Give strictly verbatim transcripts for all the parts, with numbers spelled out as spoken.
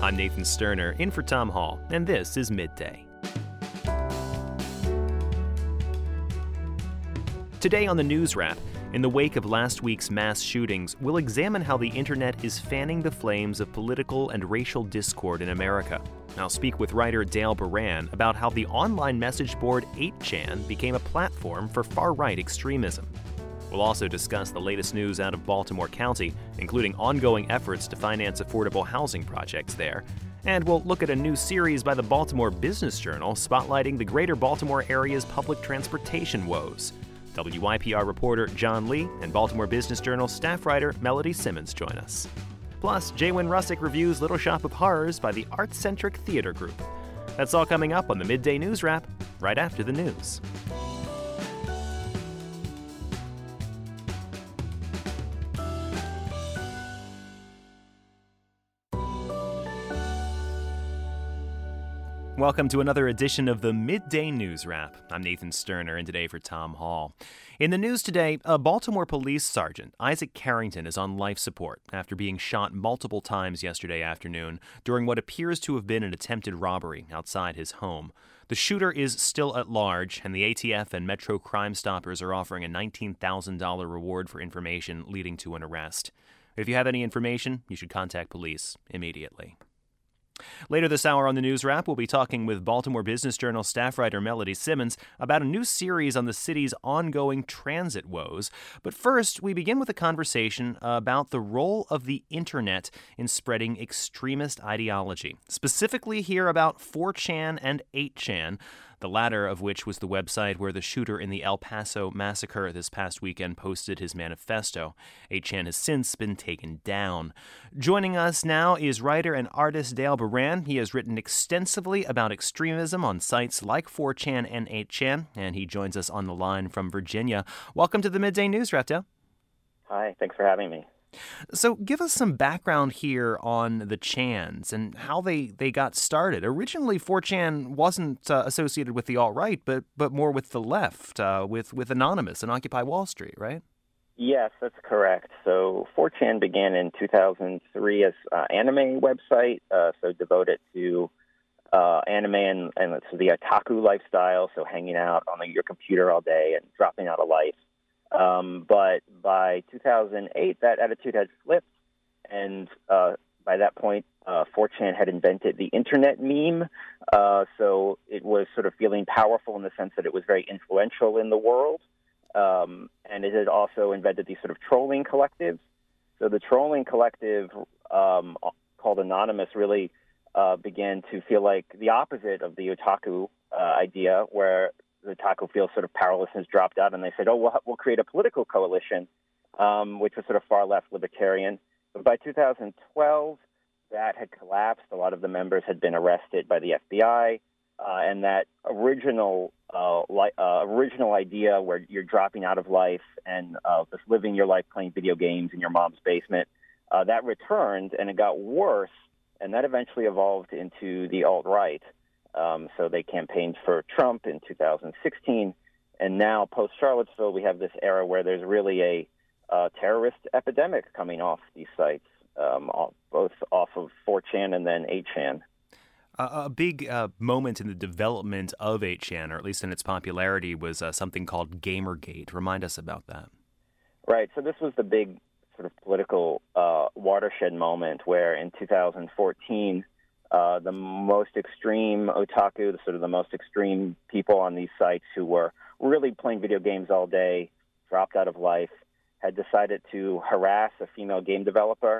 I'm Nathan Sterner, in for Tom Hall, and this is Midday. Today on the News Wrap, in the wake of last week's mass shootings, we'll examine how the internet is fanning the flames of political and racial discord in America. I'll speak with writer Dale Baran about how the online message board eight chan became a platform for far-right extremism. We'll also discuss the latest news out of Baltimore County, including ongoing efforts to finance affordable housing projects there. And we'll look at a new series by the Baltimore Business Journal spotlighting the greater Baltimore area's public transportation woes. W Y P R reporter John Lee and Baltimore Business Journal staff writer Melody Simmons join us. Plus, Jaywin Russick reviews Little Shop of Horrors by the art-centric theater group. That's all coming up on the Midday News Wrap, right after the news. Welcome to another edition of the Midday News Wrap. I'm Nathan Sterner, and today for Tom Hall. In the news today, a Baltimore police sergeant, Isaac Carrington, is on life support after being shot multiple times yesterday afternoon during what appears to have been an attempted robbery outside his home. The shooter is still at large, and the A T F and Metro Crime Stoppers are offering a nineteen thousand dollars reward for information leading to an arrest. If you have any information, you should contact police immediately. Later this hour on the News Wrap, we'll be talking with Baltimore Business Journal staff writer Melody Simmons about a new series on the city's ongoing transit woes. But first, we begin with a conversation about the role of the internet in spreading extremist ideology. Specifically here about four chan and eight chan, the latter of which was the website where the shooter in the El Paso massacre this past weekend posted his manifesto. eight chan has since been taken down. Joining us now is writer and artist Dale Baran. He has written extensively about extremism on sites like four chan and eight chan, and he joins us on the line from Virginia. Welcome to the Midday News Wrap, Dale. Hi, thanks for having me. So give us some background here on the Chans and how they, they got started. Originally, four chan wasn't uh, associated with the alt-right, but but more with the left, uh, with, with Anonymous and Occupy Wall Street, right? Yes, that's correct. So four chan began in two thousand three as an anime website, uh, so devoted to uh, anime and, and so the otaku lifestyle, so hanging out on your computer all day and dropping out of life. Um, but by two thousand eight, that attitude had flipped, and uh, by that point, uh, four chan had invented the internet meme, uh, so it was sort of feeling powerful in the sense that it was very influential in the world, um, and it had also invented these sort of trolling collectives. So the trolling collective, um, called Anonymous, really uh, began to feel like the opposite of the otaku uh, idea, where the otaku feels sort of powerlessness dropped out, and they said, oh, we'll, we'll create a political coalition, um, which was sort of far-left libertarian. But by two thousand twelve, that had collapsed. A lot of the members had been arrested by the F B I, uh, and that original uh, li- uh, original idea where you're dropping out of life and uh, just living your life playing video games in your mom's basement, uh, that returned, and it got worse, and that eventually evolved into the alt-right. Um, so they campaigned for Trump in two thousand sixteen, and now post-Charlottesville, we have this era where there's really a uh, terrorist epidemic coming off these sites, um, off, both off of four chan and then eight chan. Uh, a big uh, moment in the development of eight chan, or at least in its popularity, was uh, something called Gamergate. Remind us about that. Right. So this was the big sort of political uh, watershed moment where in two thousand fourteen, Uh, the most extreme otaku, the sort of the most extreme people on these sites who were really playing video games all day, dropped out of life, had decided to harass a female game developer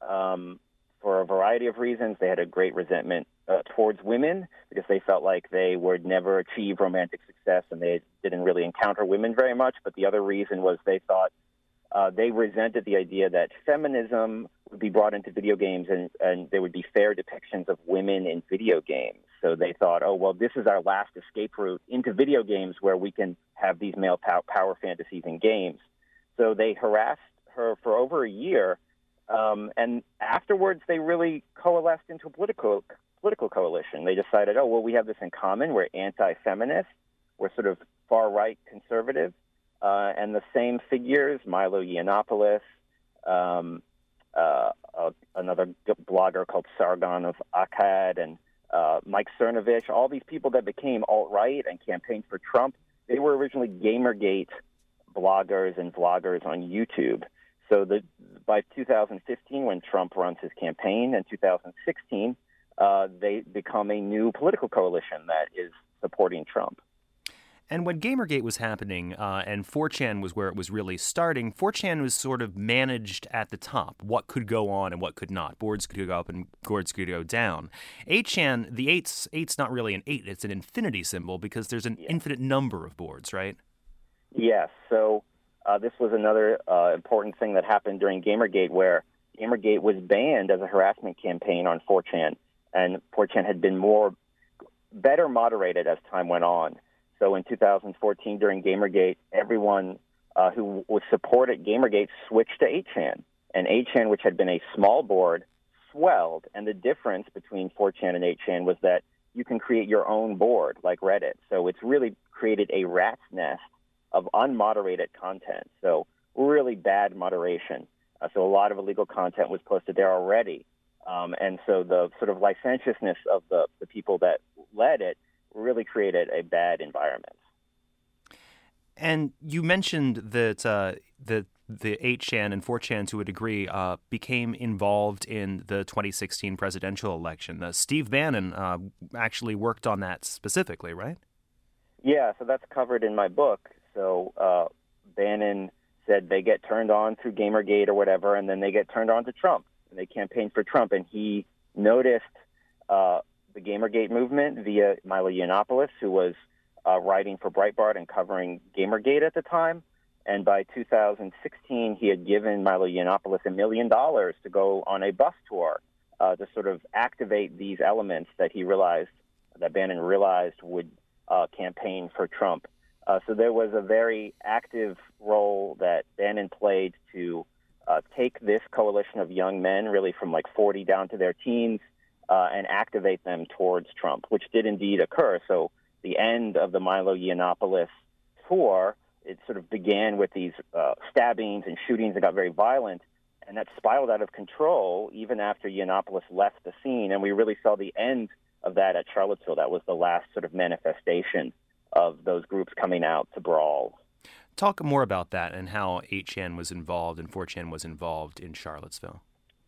um, for a variety of reasons. They had a great resentment uh, towards women because they felt like they would never achieve romantic success and they didn't really encounter women very much. But the other reason was they thought uh, they resented the idea that feminism would be brought into video games and, and there would be fair depictions of women in video games. So they thought, oh, well, this is our last escape route into video games where we can have these male pow- power fantasies in games. So they harassed her for over a year, um, and afterwards they really coalesced into a political, political coalition. They decided, oh, well, we have this in common. We're anti-feminist. We're sort of far-right conservative. Uh, and the same figures, Milo Yiannopoulos, um, uh, uh, another blogger called Sargon of Akkad, and uh, Mike Cernovich, all these people that became alt-right and campaigned for Trump, they were originally Gamergate bloggers and vloggers on YouTube. So the, by two thousand fifteen, when Trump runs his campaign, in two thousand sixteen, uh, they become a new political coalition that is supporting Trump. And when Gamergate was happening uh, and four chan was where it was really starting, four chan was sort of managed at the top, what could go on and what could not. Boards could go up and boards could go down. eight chan, the eight's, eight's not really an eight, it's an infinity symbol because there's an yeah. infinite number of boards, right? Yes. So uh, this was another uh, important thing that happened during Gamergate, where Gamergate was banned as a harassment campaign on four chan, and four chan had been more better moderated as time went on. So in two thousand fourteen, during Gamergate, everyone uh, who was supported Gamergate switched to eight chan. And eight chan, which had been a small board, swelled. And the difference between four chan and eight chan was that you can create your own board, like Reddit. So it's really created a rat's nest of unmoderated content. So really bad moderation. Uh, so a lot of illegal content was posted there already. Um, and so the sort of licentiousness of the, the people that led it really created a bad environment. And you mentioned that uh, the the eight chan and four chan, to a degree, uh, became involved in the twenty sixteen presidential election. Uh, Steve Bannon uh, actually worked on that specifically, right? Yeah, so that's covered in my book. So uh, Bannon said they get turned on through Gamergate or whatever, and then they get turned on to Trump, and they campaigned for Trump. And he noticed uh, the Gamergate movement via Milo Yiannopoulos, who was uh, writing for Breitbart and covering Gamergate at the time. And by two thousand sixteen, he had given Milo Yiannopoulos a million dollars to go on a bus tour uh, to sort of activate these elements that he realized, that Bannon realized would uh, campaign for Trump. Uh, so there was a very active role that Bannon played to uh, take this coalition of young men, really from like forty down to their teens, uh, and activate them towards Trump, which did indeed occur. So the end of the Milo Yiannopoulos tour, it sort of began with these uh, stabbings and shootings that got very violent, and that spiraled out of control even after Yiannopoulos left the scene. And we really saw the end of that at Charlottesville. That was the last sort of manifestation of those groups coming out to brawl. Talk more about that and how eight chan was involved and four chan was involved in Charlottesville.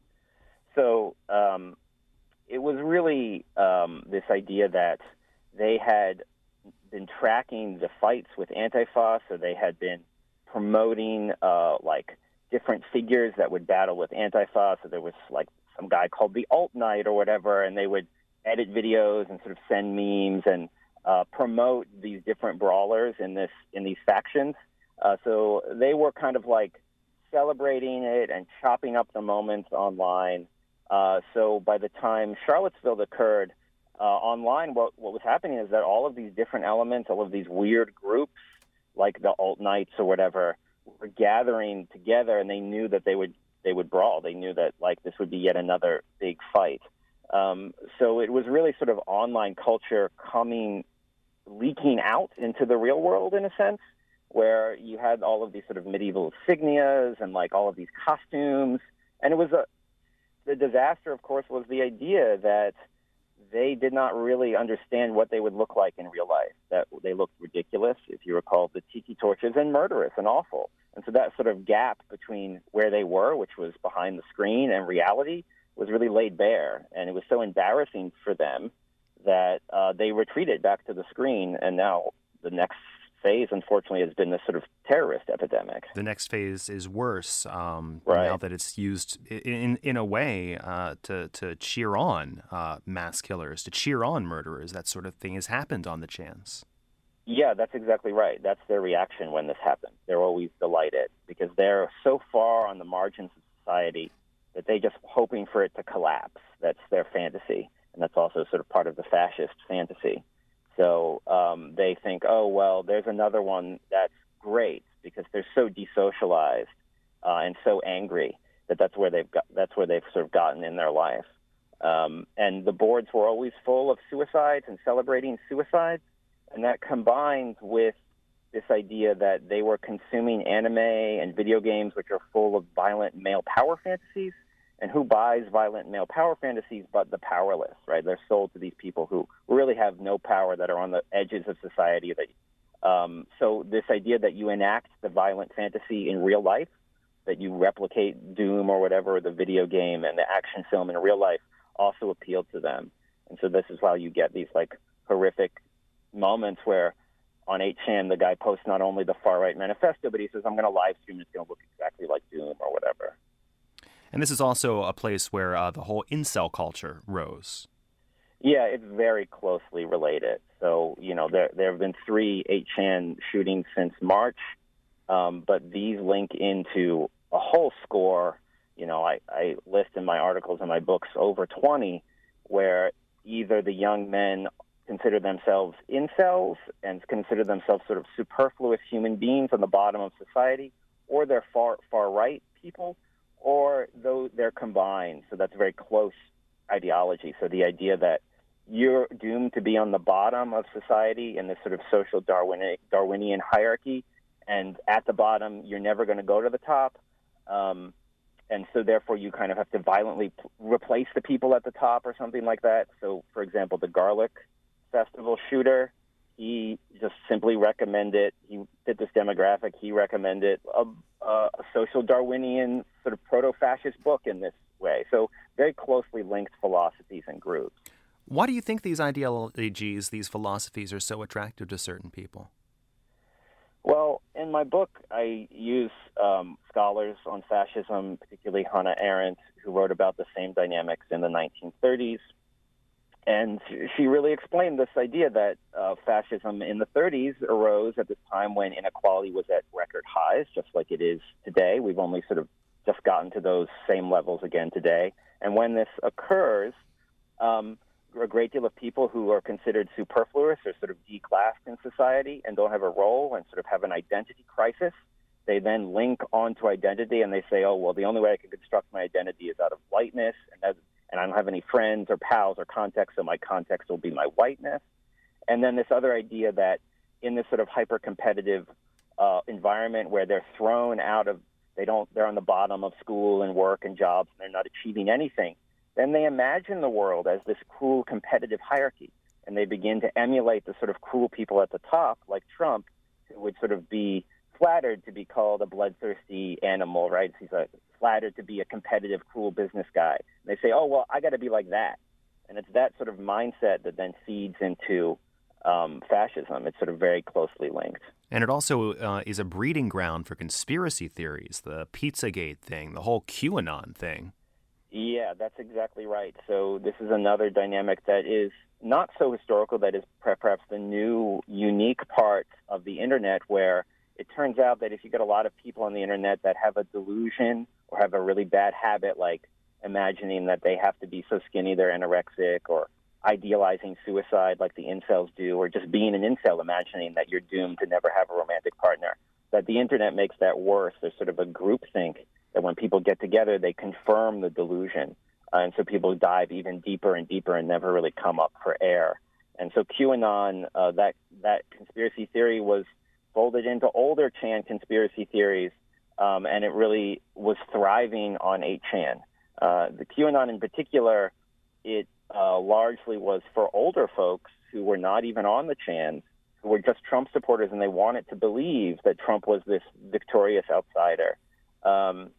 So um, it was really um, this idea that they had been tracking the fights with Antifa, so they had been promoting uh, like different figures that would battle with Antifa. So there was like some guy called the Alt Knight or whatever, and they would edit videos and sort of send memes and uh, promote these different brawlers in this in these factions. Uh, so they were kind of like celebrating it and chopping up the moments online. Uh, so by the time Charlottesville occurred, Uh, online, what, what was happening is that all of these different elements, all of these weird groups, like the alt knights or whatever, were gathering together, and they knew that they would they would brawl. They knew that like this would be yet another big fight. Um, so it was really sort of online culture coming, leaking out into the real world in a sense, where you had all of these sort of medieval insignias and like all of these costumes, and it was a the disaster. Of course, was the idea that they did not really understand what they would look like in real life, that they looked ridiculous, if you recall, the tiki torches, and murderous and awful. And so that sort of gap between where they were, which was behind the screen, and reality was really laid bare. And it was so embarrassing for them that uh, they retreated back to the screen. And now the next phase, unfortunately, has been this sort of terrorist epidemic. The next phase is worse um, right. now that it's used in in a way uh, to to cheer on uh, mass killers, to cheer on murderers. That sort of thing has happened on the chance. Yeah, that's exactly right. That's their reaction when this happens. They're always delighted because they're so far on the margins of society that they're just hoping for it to collapse. That's their fantasy, and that's also sort of part of the fascist fantasy. So um, they think, oh, well, there's another one that's great because they're so desocialized uh, and so angry that that's where they've got, that's where they've sort of gotten in their life. Um, and the boards were always full of suicides and celebrating suicides, and that combined with this idea that they were consuming anime and video games, which are full of violent male power fantasies. And who buys violent male power fantasies but the powerless, right? They're sold to these people who really have no power, that are on the edges of society. That, um, so this idea that you enact the violent fantasy in real life, that you replicate Doom or whatever, the video game and the action film in real life, also appealed to them. And so this is how you get these like horrific moments where on eight chan the guy posts not only the far-right manifesto, but he says, I'm going to live stream, it's going to look exactly like Doom or whatever. And this is also a place where uh, the whole incel culture rose. Yeah, it's very closely related. So, you know, there there have been three eight chan shootings since March, um, but these link into a whole score. You know, I, I list in my articles and my books over twenty where either the young men consider themselves incels and consider themselves sort of superfluous human beings on the bottom of society, or they're far far right people, or though they're combined. So that's a very close ideology. So the idea that you're doomed to be on the bottom of society in this sort of social Darwinian, Darwinian hierarchy, and at the bottom, you're never going to go to the top. Um, and so therefore, you kind of have to violently p- replace the people at the top or something like that. So, for example, the Garlic Festival shooter, he just simply recommended, he fit this demographic, he recommended a, a social Darwinian sort of proto-fascist book in this way. So very closely linked philosophies and groups. Why do you think these ideologies, these philosophies are so attractive to certain people? Well, in my book, I use um, scholars on fascism, particularly Hannah Arendt, who wrote about the same dynamics in the nineteen thirties. And she really explained this idea that uh, fascism in the thirties arose at this time when inequality was at record highs, just like it is today. We've only sort of just gotten to those same levels again today. And when this occurs, um, a great deal of people who are considered superfluous or sort of declassed in society and don't have a role and sort of have an identity crisis, they then link onto identity and they say, oh, well, the only way I can construct my identity is out of whiteness, and that's and I don't have any friends or pals or contacts, so my context will be my whiteness. And then this other idea that in this sort of hyper-competitive uh, environment where they're thrown out of, they don't, they're on the bottom of school and work and jobs, and they're not achieving anything, then they imagine the world as this cruel competitive hierarchy, and they begin to emulate the sort of cruel people at the top, like Trump, who would sort of be flattered to be called a bloodthirsty animal, right? He's like flattered to be a competitive, cruel business guy. And they say, oh, well, I got to be like that. And it's that sort of mindset that then feeds into um, fascism. It's sort of very closely linked. And it also uh, is a breeding ground for conspiracy theories, the Pizzagate thing, the whole QAnon thing. Yeah, that's exactly right. So this is another dynamic that is not so historical, that is perhaps the new, unique part of the Internet, where it turns out that if you get a lot of people on the Internet that have a delusion or have a really bad habit, like imagining that they have to be so skinny they're anorexic, or idealizing suicide like the incels do, or just being an incel, imagining that you're doomed to never have a romantic partner, that the Internet makes that worse. There's sort of a groupthink that when people get together, they confirm the delusion. Uh, and so people dive even deeper and deeper and never really come up for air. And so QAnon, uh, that that conspiracy theory was folded into older Chan conspiracy theories, um, and it really was thriving on eight chan. Uh, the QAnon in particular, it uh, largely was for older folks who were not even on the Chans, who were just Trump supporters, and they wanted to believe that Trump was this victorious outsider. Um,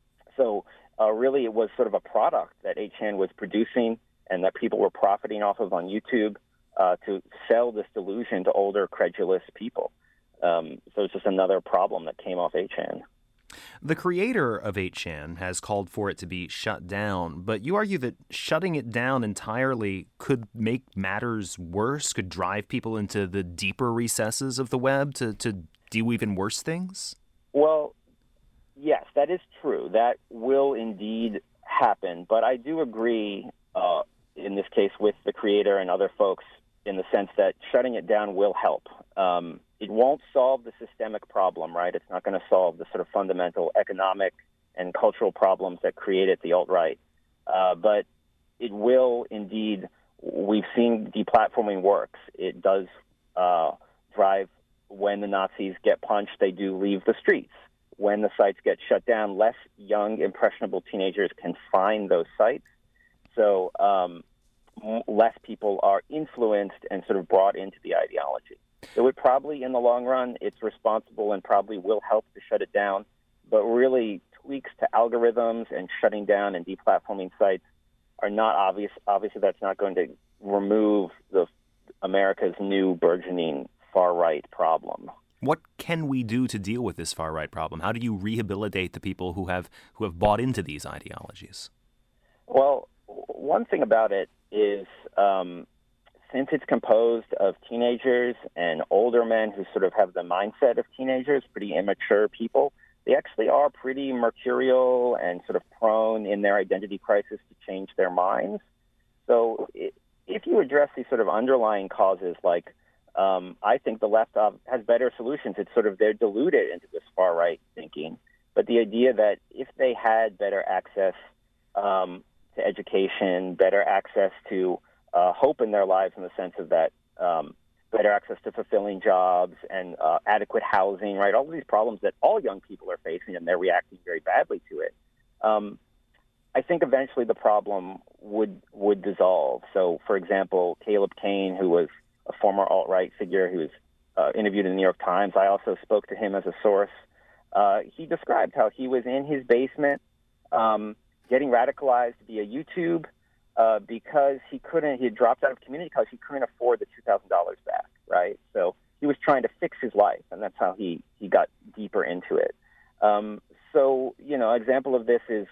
so uh, really it was sort of a product that eight chan was producing and that people were profiting off of on YouTube uh, to sell this delusion to older, credulous people. Um, so it's just another problem that came off eight chan. The creator of eight chan has called for it to be shut down, but you argue that shutting it down entirely could make matters worse, could drive people into the deeper recesses of the web to, to do even worse things? Well, yes, that is true. That will indeed happen. But I do agree uh, in this case with the creator and other folks in the sense that shutting it down will help. Um, it won't solve the systemic problem, right? It's not going to solve the sort of fundamental economic and cultural problems that created the alt-right. Uh, but it will indeed, we've seen deplatforming works. It does uh, drive, when the Nazis get punched, they do leave the streets. when the sites get shut down, less young, impressionable teenagers can find those sites. So um, m- less people are influenced and sort of brought into the ideology. It would probably, in the long run, it's responsible and probably will help to shut it down. But really, tweaks to algorithms and shutting down and deplatforming sites are not obvious. Obviously, that's not going to remove the America's new burgeoning far-right problem. What can we do to deal with this far-right problem? How do you rehabilitate the people who have who have bought into these ideologies? Well, one thing about it is, um, since it's composed of teenagers and older men who sort of have the mindset of teenagers, pretty immature people, they actually are pretty mercurial and sort of prone in their identity crisis to change their minds. So if you address these sort of underlying causes, like um, I think the left has better solutions. It's sort of they're deluded into this far-right thinking. But the idea that if they had better access um, to education, better access to uh, hope in their lives in the sense of that um, better access to fulfilling jobs and uh, adequate housing, right? All of these problems that all young people are facing, and they're reacting very badly to it. Um, I think eventually the problem would would dissolve. So, for example, Caleb Kane, who was a former alt-right figure who was uh, interviewed in the New York Times, I also spoke to him as a source. Uh, he described how he was in his basement um, getting radicalized via YouTube, Uh, because he couldn't, he had dropped out of community college, he couldn't afford the two thousand dollars back, right? So he was trying to fix his life, and that's how he, he got deeper into it. Um, so, you know, an example of this is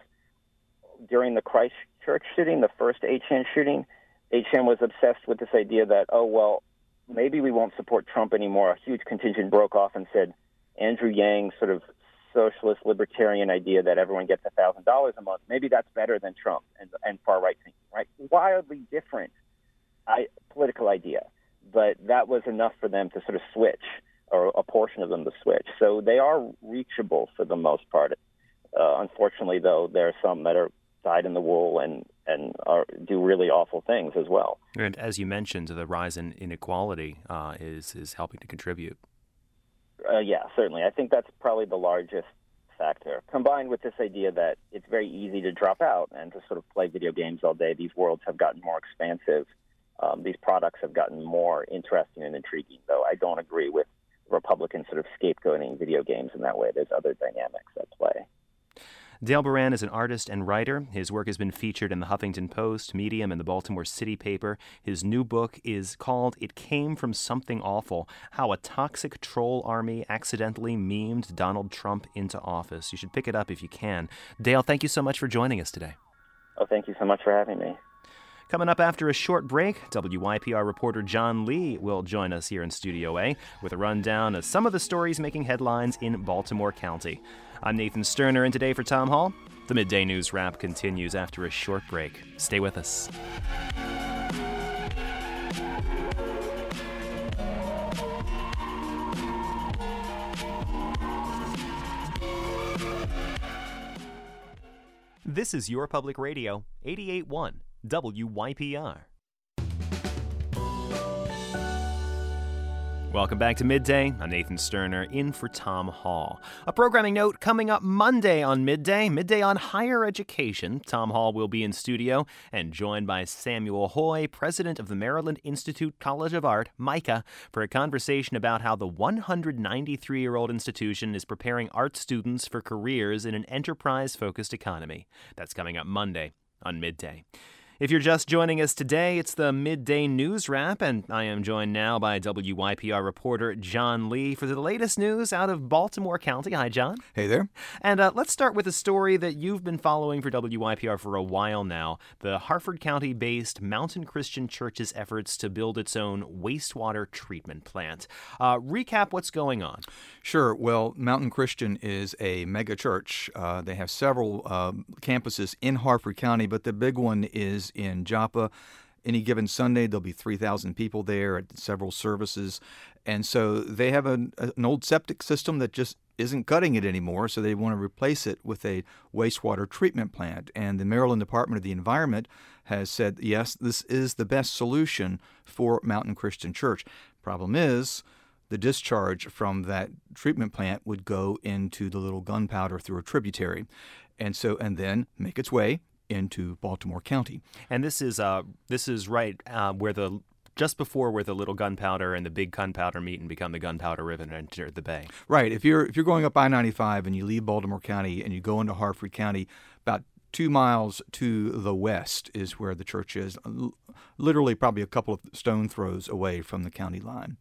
during the Christchurch shooting, the first H N shooting, H N was obsessed with this idea that, oh, well, maybe we won't support Trump anymore. A huge contingent broke off and said Andrew Yang's sort of socialist libertarian idea that everyone gets one thousand dollars a month, maybe that's better than Trump and, and far-right thinking, right? Wildly different I, political idea, but that was enough for them to sort of switch, or a portion of them to switch. So they are reachable for the most part. Uh, unfortunately, though, there are some that are dyed in the wool and, and are, do really awful things as well. And as you mentioned, the rise in inequality uh, is, is helping to contribute. Uh, yeah, certainly. I think that's probably the largest factor, combined with this idea that it's very easy to drop out and to sort of play video games all day. These worlds have gotten more expansive. Um, these products have gotten more interesting and intriguing, though I don't agree with Republicans sort of scapegoating video games in that way. There's other dynamics at play. Dale Buran is an artist and writer. His work has been featured in the Huffington Post, Medium, and the Baltimore City paper. His new book is called It Came From Something Awful, How a Toxic Troll Army Accidentally Memed Donald Trump into Office. You should pick it up if you can. Dale, thank you so much for joining us today. Oh, thank you so much for having me. Coming up after a short break, W Y P R reporter John Lee will join us here in Studio A with a rundown of some of the stories making headlines in Baltimore County. I'm Nathan Sterner, and today for Tom Hall, the Midday News Wrap continues after a short break. Stay with us. This is Your Public Radio, eighty-eight point one W Y P R. Welcome back to Midday. I'm Nathan Sterner, in for Tom Hall. A programming note coming up Monday on Midday, Midday on Higher Education. Tom Hall will be in studio and joined by Samuel Hoy, president of the Maryland Institute College of Art, MICA, for a conversation about how the one hundred ninety-three-year-old institution is preparing art students for careers in an enterprise-focused economy. That's coming up Monday on Midday. If you're just joining us today, it's the Midday News Wrap, and I am joined now by W Y P R reporter John Lee for the latest news out of Baltimore County. Hi, John. Hey there. And uh, let's start with a story that you've been following for W Y P R for a while now, the Harford County-based Mountain Christian Church's efforts to build its own wastewater treatment plant. Uh, recap what's going on. Sure. Well, Mountain Christian is a mega church. Uh, they have several uh, campuses in Harford County, but the big one is in Joppa. Any given Sunday, there'll be three thousand people there at several services. And so they have an, an old septic system that just isn't cutting it anymore, so they want to replace it with a wastewater treatment plant. And the Maryland Department of the Environment has said, yes, this is the best solution for Mountain Christian Church. Problem is, the discharge from that treatment plant would go into the little gunpowder through a tributary, and so and then make its way into Baltimore County. And this is uh this is right uh, where the just before where the little gunpowder and the big gunpowder meet and become the Gunpowder River and enter the bay. Right. If you're if you're going up I ninety-five and you leave Baltimore County and you go into Harford County, about two miles to the west is where the church is, literally probably a couple of stone throws away from the county line.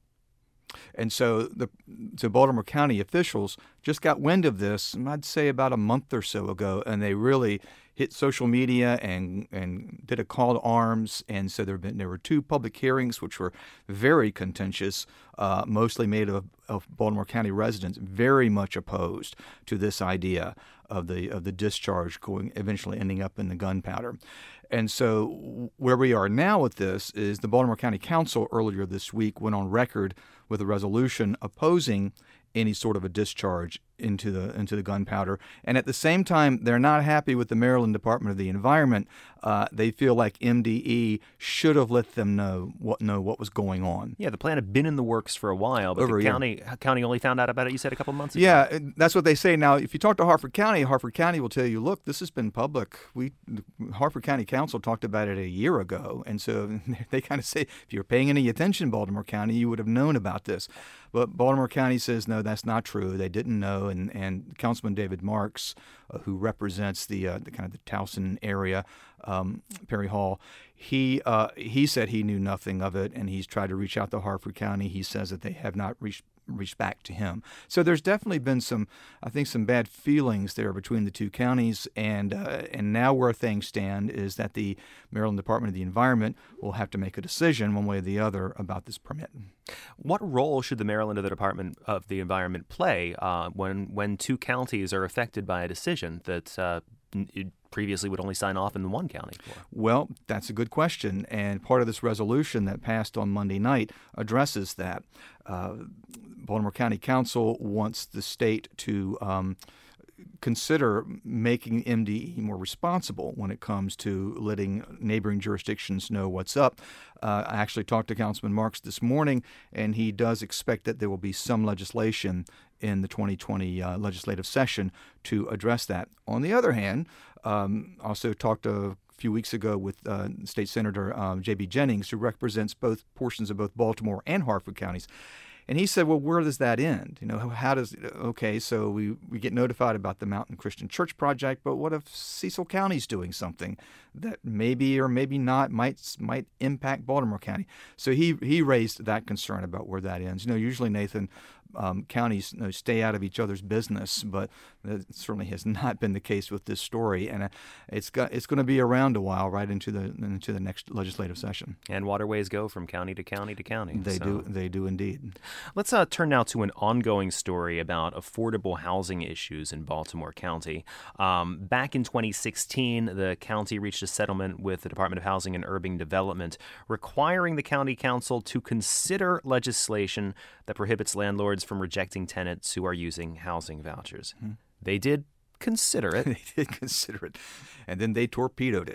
And so the so Baltimore County officials just got wind of this, I'd say about a month or so ago, and they really hit social media and and did a call to arms. And so there have been there were two public hearings which were very contentious, uh, mostly made of, of Baltimore County residents, very much opposed to this idea of the of the discharge going eventually ending up in the gunpowder. And so where we are now with this is the Baltimore County Council earlier this week went on record with a resolution opposing any sort of a discharge into the into the gunpowder. And at the same time, they're not happy with the Maryland Department of the Environment. Uh, they feel like M D E should have let them know what know what was going on. Yeah, the plan had been in the works for a while, but Over the a county county only found out about it, you said, a couple months ago. Yeah, that's what they say. Now, if you talk to Harford County, Harford County will tell you, look, this has been public. We Harford County Council talked about it a year ago. And so they kind of say, if you were paying any attention, Baltimore County, you would have known about this. But Baltimore County says, no, that's not true. They didn't know. And, and Councilman David Marks, uh, who represents the, uh, the kind of the Towson area, um, Perry Hall, he uh, he said he knew nothing of it, and he's tried to reach out to Harford County. He says that they have not reached reached back to him. So there's definitely been some, I think, some bad feelings there between the two counties, and uh, and now where things stand is that the Maryland Department of the Environment will have to make a decision one way or the other about this permit. What role should the Maryland Department of the Environment play uh, when when two counties are affected by a decision that uh, it previously would only sign off in one county for? Well, that's a good question, and part of this resolution that passed on Monday night addresses that. Uh, Baltimore County Council wants the state to um, consider making M D E more responsible when it comes to letting neighboring jurisdictions know what's up. Uh, I actually talked to Councilman Marks this morning, and he does expect that there will be some legislation in the twenty twenty uh, legislative session to address that. On the other hand, um, also talked a few weeks ago with uh, State Senator um, J B Jennings, who represents both portions of both Baltimore and Harford counties. And he said, well, where does that end? You know, how does, okay, so we, we get notified about the Mountain Christian Church project, but what if Cecil County's doing something that maybe or maybe not might might impact Baltimore County? So he he raised that concern about where that ends. You know, usually, Nathan, um, counties you know, stay out of each other's business, but that certainly has not been the case with this story. And uh, it's got it's going to be around a while, right into the into the next legislative session. And waterways go from county to county to county. They so. do, they do indeed. Let's uh, turn now to an ongoing story about affordable housing issues in Baltimore County. Um, back in twenty sixteen, the county reached a settlement with the Department of Housing and Urban Development requiring the county council to consider legislation that prohibits landlords from rejecting tenants who are using housing vouchers. Mm-hmm. They did consider it. They did consider it. And then they torpedoed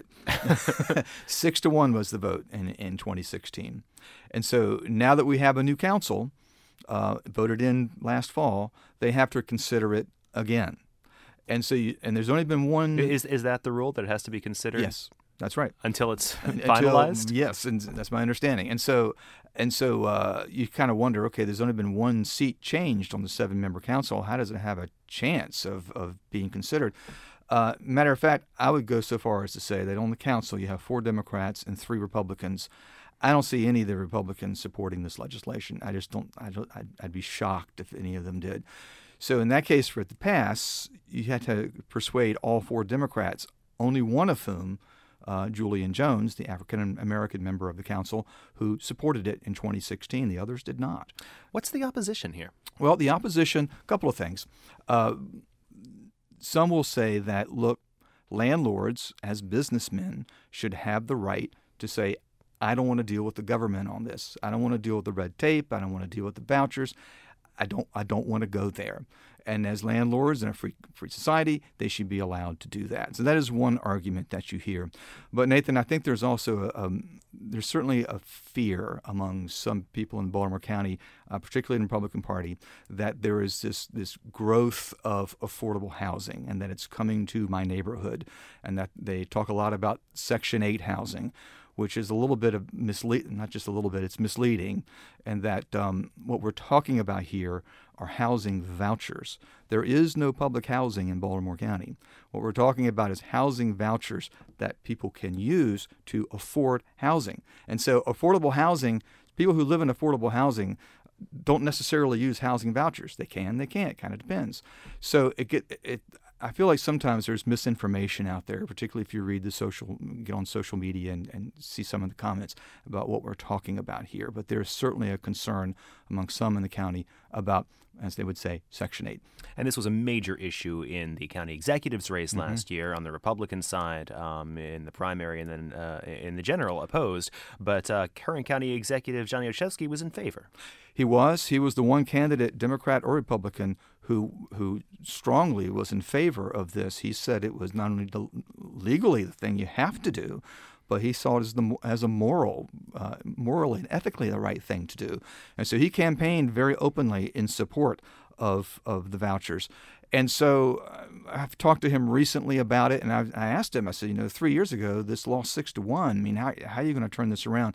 it. Six to one was the vote in, in twenty sixteen. And so now that we have a new council, uh, voted in last fall, they have to consider it again. And so, you, and there's only been one. Is is that the rule, that it has to be considered? Yes, that's right. Until it's Until, finalized? Yes, and that's my understanding. And so, and so uh, you kind of wonder, okay, there's only been one seat changed on the seven-member council. How does it have a chance of, of being considered? Uh, matter of fact, I would go so far as to say that on the council you have four Democrats and three Republicans. I don't see any of the Republicans supporting this legislation. I just don't. I don't I'd, I'd be shocked if any of them did. So in that case, for it to pass, you had to persuade all four Democrats, only one of whom, uh, Julian Jones, the African-American member of the council, who supported it in twenty sixteen. The others did not. What's the opposition here? Well, the opposition, a couple of things. Uh, some will say that, look, landlords as businessmen should have the right to say, I don't want to deal with the government on this. I don't want to deal with the red tape. I don't want to deal with the vouchers. I don't I don't want to go there. And as landlords in a free free society, they should be allowed to do that. So that is one argument that you hear. But Nathan, I think there's also a, um, there's certainly a fear among some people in Baltimore County, uh, particularly in the Republican Party, that there is this this growth of affordable housing and that it's coming to my neighborhood, and that they talk a lot about Section eight housing, which is a little bit of misleading, not just a little bit, it's misleading, and that um, what we're talking about here are housing vouchers. There is no public housing in Baltimore County. What we're talking about is housing vouchers that people can use to afford housing. And so affordable housing, people who live in affordable housing don't necessarily use housing vouchers. They can, they can't, kind of depends. So it get it. I feel like sometimes there's misinformation out there, particularly if you read the social, get on social media and, and see some of the comments about what we're talking about here. But there's certainly a concern among some in the county about, as they would say, Section eight. And this was a major issue in the county executive's race Mm-hmm. last year on the Republican side um, in the primary and then uh, in the general opposed. But uh, current county executive Johnny Olszewski was in favor. He was. He was the one candidate, Democrat or Republican, who who strongly was in favor of this. He said it was not only the, legally the thing you have to do, but he saw it as the as a moral, uh, morally and ethically the right thing to do. And so he campaigned very openly in support of of the vouchers. And so uh, I've talked to him recently about it, and I've, I asked him. I said, you know, three years ago this lost six to one. I mean, how how are you going to turn this around?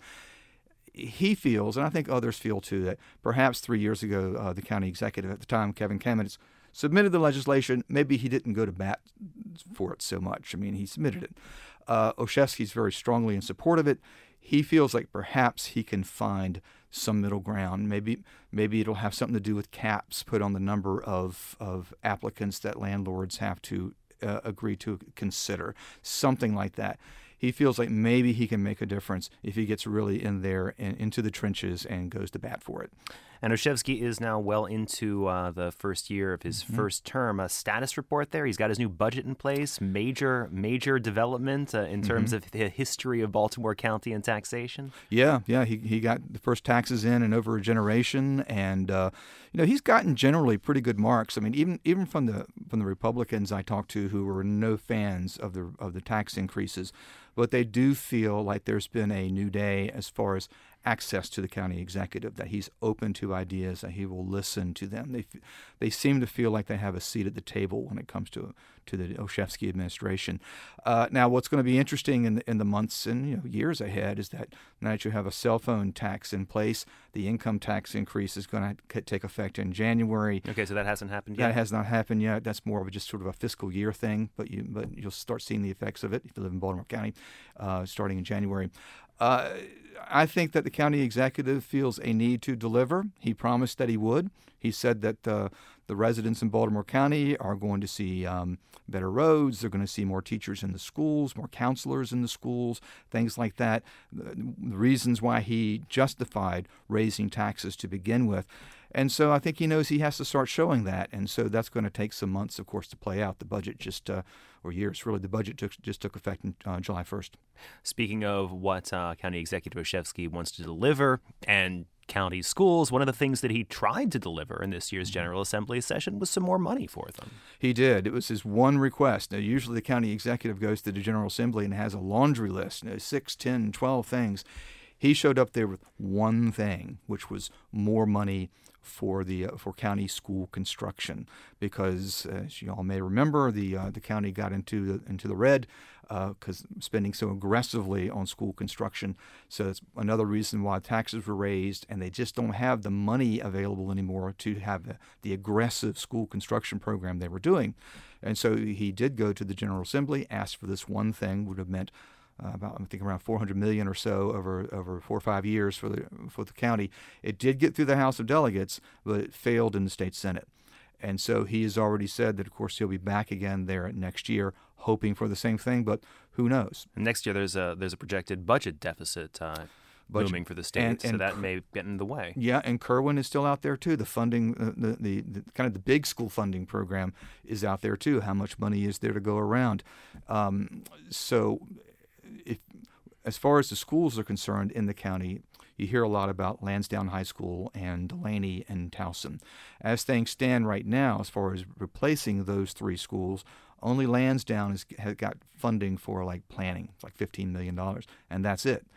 He feels, and I think others feel too, that perhaps three years ago, uh, the county executive at the time, Kevin Kamenetz, submitted the legislation. Maybe he didn't go to bat for it so much. I mean, he submitted it. Uh, Olszewski's very strongly in support of it. He feels like perhaps he can find some middle ground. Maybe maybe it'll have something to do with caps put on the number of, of applicants that landlords have to uh, agree to consider, something like that. He feels like maybe he can make a difference if he gets really in there and into the trenches and goes to bat for it. And Olszewski is now well into uh, the first year of his mm-hmm. first term. A status report there. He's got his new budget in place. Major, major development uh, in terms mm-hmm. of the history of Baltimore County and taxation. Yeah, yeah. He he got the first taxes in in over a generation, and uh, you know he's gotten generally pretty good marks. I mean, even even from the from the Republicans I talked to who were no fans of the of the tax increases, but they do feel like there's been a new day as far as access to the county executive, that he's open to ideas, that he will listen to them. They they seem to feel like they have a seat at the table when it comes to to the Olszewski administration. Uh, now, what's going to be interesting in the, in the months and you know, years ahead is that now that you have a cell phone tax in place, the income tax increase is going to take effect in January. Okay, so that hasn't happened yet? That has not happened yet. That's more of a, just sort of a fiscal year thing, but, you, but you'll start seeing the effects of it if you live in Baltimore County uh, starting in January. Uh, I think that the county executive feels a need to deliver. He promised that he would. He said that uh, the residents in Baltimore County are going to see um, better roads. They're going to see more teachers in the schools, more counselors in the schools, things like that. The, the reasons why he justified raising taxes to begin with. And so I think he knows he has to start showing that. And so that's going to take some months, of course, to play out. The budget just, uh, or years, really, the budget took, just took effect on uh, July first. Speaking of what uh, County Executive Olszewski wants to deliver and county schools, one of the things that he tried to deliver in this year's General Assembly session was some more money for them. He did. It was his one request. Now, usually the county executive goes to the General Assembly and has a laundry list, you know, six, ten, twelve things. He showed up there with one thing, which was more money for the uh, for county school construction, because as you all may remember, the uh, the county got into the, into the red because uh, spending so aggressively on school construction. So that's another reason why taxes were raised, and they just don't have the money available anymore to have the, the aggressive school construction program they were doing. And so he did go to the General Assembly, asked for this one thing, would have meant Uh, about I think around four hundred million dollars or so over over four or five years for the for the county. It did get through the House of Delegates, but it failed in the state Senate. And so he has already said that, of course, he'll be back again there next year, hoping for the same thing. But who knows? And next year, there's a there's a projected budget deficit uh, budget. looming for the state, and, and so that may get in the way. Yeah, and Kerwin is still out there too. The funding, uh, the, the the kind of the big school funding program is out there too. How much money is there to go around? Um, so. If, as far as the schools are concerned in the county, you hear a lot about Lansdowne High School and Delaney and Towson. As things stand right now, as far as replacing those three schools, only Lansdowne has, has got funding for like planning, it's like fifteen million dollars, and that's it.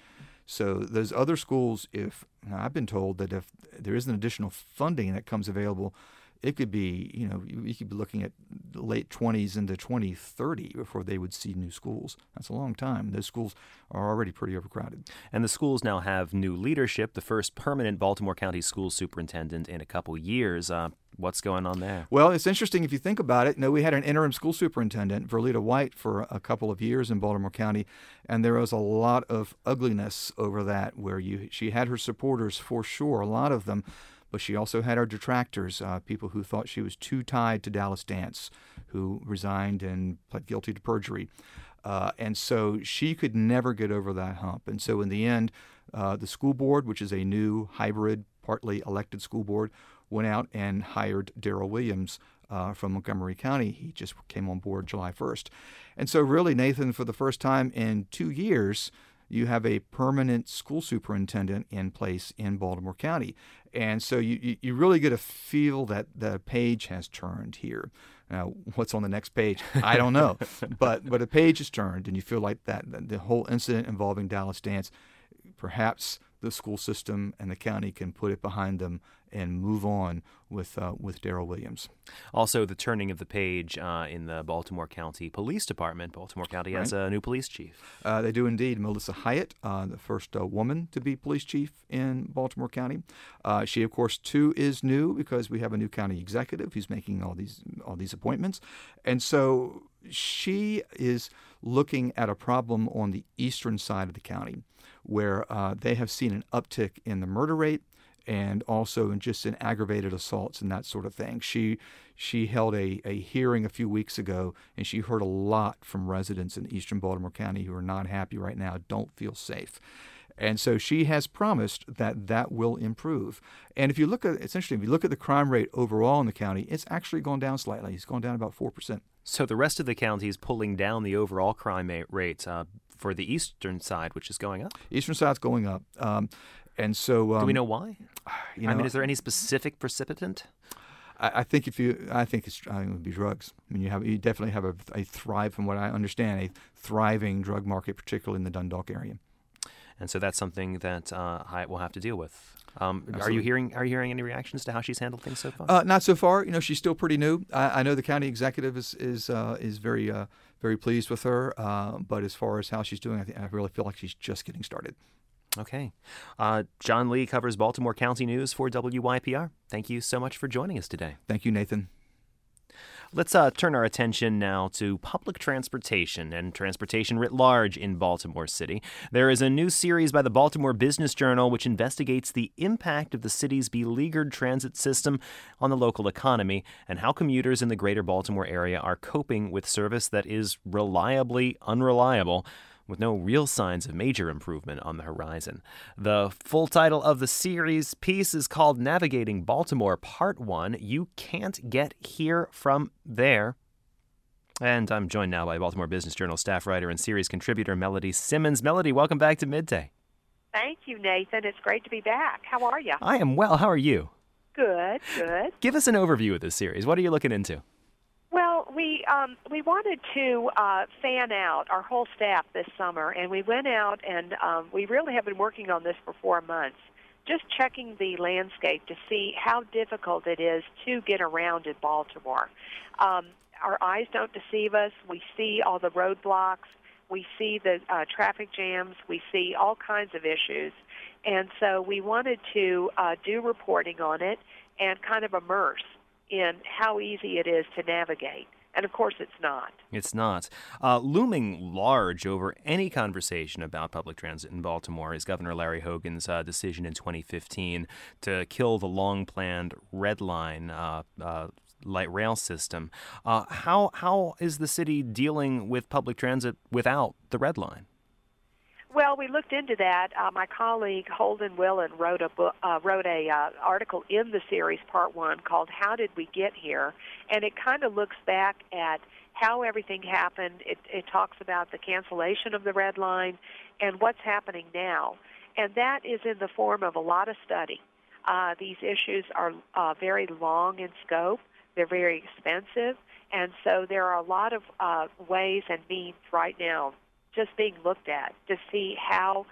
So those other schools, if I've been told that if there isn't additional funding that comes available, it could be, you know, you could be looking at the late twenties into twenty thirty before they would see new schools. That's a long time. Those schools are already pretty overcrowded. And the schools now have new leadership, the first permanent Baltimore County school superintendent in a couple years. Uh, what's going on there? Well, it's interesting if you think about it. You know, we had an interim school superintendent, Verlita White, for a couple of years in Baltimore County, and there was a lot of ugliness over that where you she had her supporters for sure, a lot of them, but she also had her detractors, uh, people who thought she was too tied to Dallas Dance, who resigned and pled guilty to perjury. Uh, and so she could never get over that hump. And so in the end, uh, the school board, which is a new hybrid, partly elected school board, went out and hired Darrell Williams uh, from Montgomery County. He just came on board July first. And so really, Nathan, for the first time in two years, you have a permanent school superintendent in place in Baltimore County. And so you, you really get a feel that the page has turned here. Now, what's on the next page? I don't know. but but a page has turned, and you feel like that the whole incident involving Dallas Dance, perhaps the school system and the county can put it behind them and move on with uh, with Darrell Williams. Also, the turning of the page uh, in the Baltimore County Police Department. Baltimore County has right. a new police chief. Uh, they do indeed. Melissa Hyatt, uh, the first uh, woman to be police chief in Baltimore County. Uh, she, of course, too, is new because we have a new county executive who's making all these all these appointments, and so she is looking at a problem on the eastern side of the county, where uh, they have seen an uptick in the murder rate and also in just in aggravated assaults and that sort of thing. She she held a, a hearing a few weeks ago, and she heard a lot from residents in eastern Baltimore County who are not happy right now, don't feel safe. And so she has promised that that will improve. And if you look at, it's interesting, if you look at the crime rate overall in the county, it's actually gone down slightly. It's gone down about four percent. So the rest of the county is pulling down the overall crime rate uh, for the eastern side, which is going up? Eastern side's going up. Um, and so... Um, Do we know why? You know, I mean, is there any specific precipitant? I, I think if you, I think it's, I think it would be drugs. I mean, you have, you definitely have a, a thrive, from what I understand, a thriving drug market, particularly in the Dundalk area. And so that's something that uh, Hyatt will have to deal with. Um, are you hearing? Are you hearing any reactions to how she's handled things so far? Uh, not so far. You know, she's still pretty new. I, I know the county executive is is uh, is very uh, very pleased with her. Uh, but as far as how she's doing, I, think, I really feel like she's just getting started. Okay. Uh, John Lee covers Baltimore County News for W Y P R. Thank you so much for joining us today. Thank you, Nathan. Let's uh, turn our attention now to public transportation and transportation writ large in Baltimore City. There is a new series by the Baltimore Business Journal which investigates the impact of the city's beleaguered transit system on the local economy and how commuters in the greater Baltimore area are coping with service that is reliably unreliable, with no real signs of major improvement on the horizon. The full title of the series piece is called Navigating Baltimore Part one, You Can't Get Here from There. And I'm joined now by Baltimore Business Journal staff writer and series contributor Melody Simmons. Melody, welcome back to Midday. Thank you, Nathan. It's great to be back. How are you? I am well. How are you? Good, good. Give us an overview of this series. What are you looking into? Well, we um, we wanted to uh, fan out our whole staff this summer, and we went out and um, we really have been working on this for four months, just checking the landscape to see how difficult it is to get around in Baltimore. Um, our eyes don't deceive us. We see all the roadblocks. We see the uh, traffic jams. We see all kinds of issues. And so we wanted to uh, do reporting on it and kind of immerse in how easy it is to navigate. And, of course, it's not. It's not. Uh, looming large over any conversation about public transit in Baltimore is Governor Larry Hogan's uh, decision in twenty fifteen to kill the long-planned Red Line uh, uh, light rail system. Uh, how how is the city dealing with public transit without the Red Line? Well, we looked into that. Uh, my colleague Holden Willen wrote a book, uh, wrote a uh, article in the series, Part One, called "How Did We Get Here?" And it kind of looks back at how everything happened. It, it talks about the cancellation of the Red Line and what's happening now. And that is in the form of a lot of study. Uh, these issues are uh, very long in scope. They're very expensive, and so there are a lot of uh, ways and means right now just being looked at to see how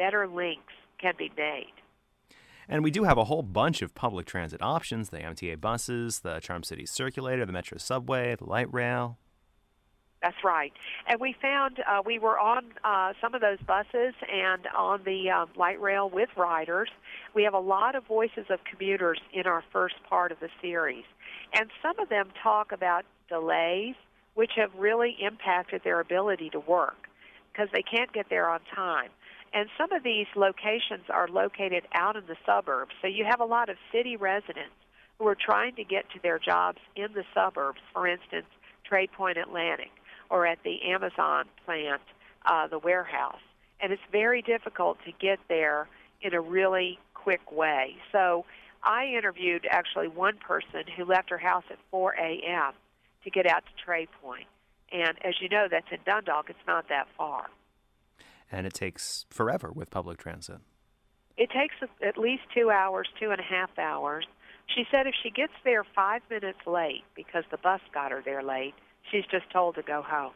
better links can be made. And we do have a whole bunch of public transit options, the M T A buses, the Charm City Circulator, the Metro Subway, the light rail. That's right. And we found uh, we were on uh, some of those buses and on the um, light rail with riders. We have a lot of voices of commuters in our first part of the series. And some of them talk about delays, which have really impacted their ability to work because they can't get there on time. And some of these locations are located out in the suburbs. So you have a lot of city residents who are trying to get to their jobs in the suburbs, for instance, Trade Point Atlantic, or at the Amazon plant, uh, the warehouse. And it's very difficult to get there in a really quick way. So I interviewed actually one person who left her house at four a.m. to get out to Trade Point. And as you know, that's in Dundalk. It's not that far. And it takes forever with public transit. It takes at least two hours, two and a half hours. She said if she gets there five minutes late because the bus got her there late, she's just told to go home.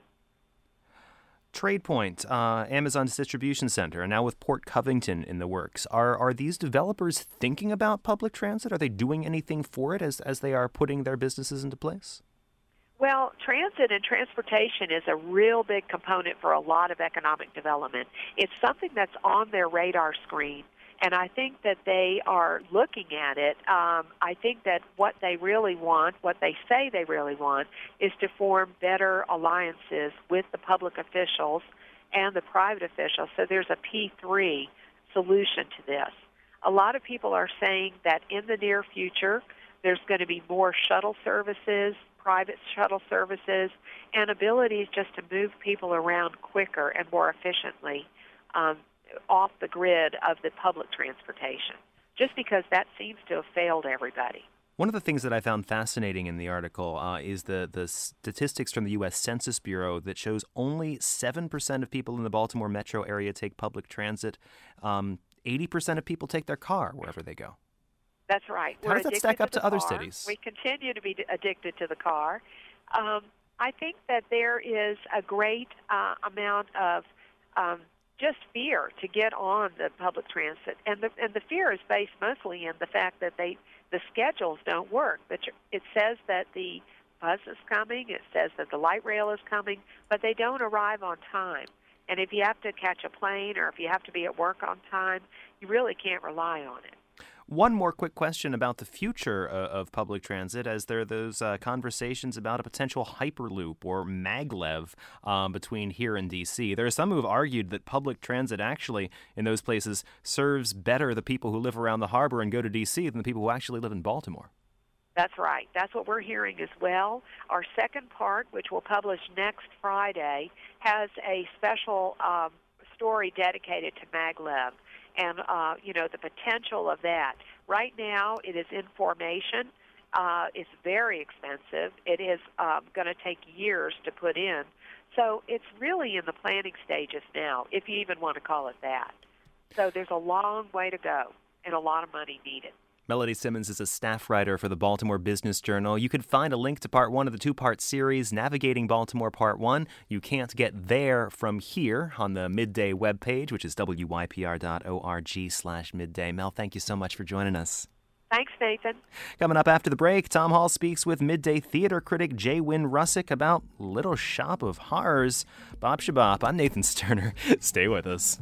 Trade Point, uh, Amazon's distribution center, and now with Port Covington in the works. Are are these developers thinking about public transit? Are they doing anything for it as, as they are putting their businesses into place? Well, transit and transportation is a real big component for a lot of economic development. It's something that's on their radar screen, and I think that they are looking at it. Um, I think that what they really want, what they say they really want, is to form better alliances with the public officials and the private officials, so there's a P three solution to this. A lot of people are saying that in the near future, there's going to be more shuttle services, private shuttle services, and abilities just to move people around quicker and more efficiently um, off the grid of the public transportation, just because that seems to have failed everybody. One of the things that I found fascinating in the article uh, is the, the statistics from the U S Census Bureau that shows only seven percent of people in the Baltimore metro area take public transit. Um, eighty percent of people take their car wherever they go. That's right. How We're does that stack up to, to other car. cities? We continue to be addicted to the car. Um, I think that there is a great uh, amount of um, just fear to get on the public transit, and the and the fear is based mostly in the fact that they the schedules don't work. That it says that the bus is coming, it says that the light rail is coming, but they don't arrive on time. And if you have to catch a plane or if you have to be at work on time, you really can't rely on it. One more quick question about the future uh, of public transit, as there are those uh, conversations about a potential Hyperloop or maglev um, between here and D C. There are some who have argued that public transit actually in those places serves better the people who live around the harbor and go to D C than the people who actually live in Baltimore. That's right. That's what we're hearing as well. Our second part, which we'll publish next Friday, has a special um, story dedicated to maglev. And, uh, you know, the potential of that. Right now, it is in formation. Uh, it's very expensive. It is um, going to take years to put in. So it's really in the planning stages now, if you even want to call it that. So there's a long way to go and a lot of money needed. Melody Simmons is a staff writer for the Baltimore Business Journal. You can find a link to part one of the two-part series, Navigating Baltimore Part one. You can't get there from here on the Midday webpage, which is W Y P R dot org slash midday. Mel, thank you so much for joining us. Thanks, Nathan. Coming up after the break, Tom Hall speaks with Midday theater critic J. Wynn Russick about Little Shop of Horrors. Bob Shabab, I'm Nathan Sterner. Stay with us.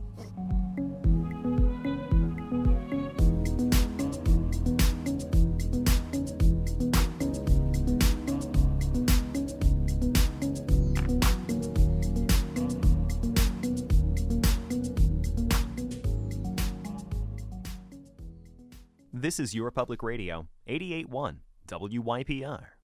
This is Your Public Radio, eighty-eight point one W Y P R.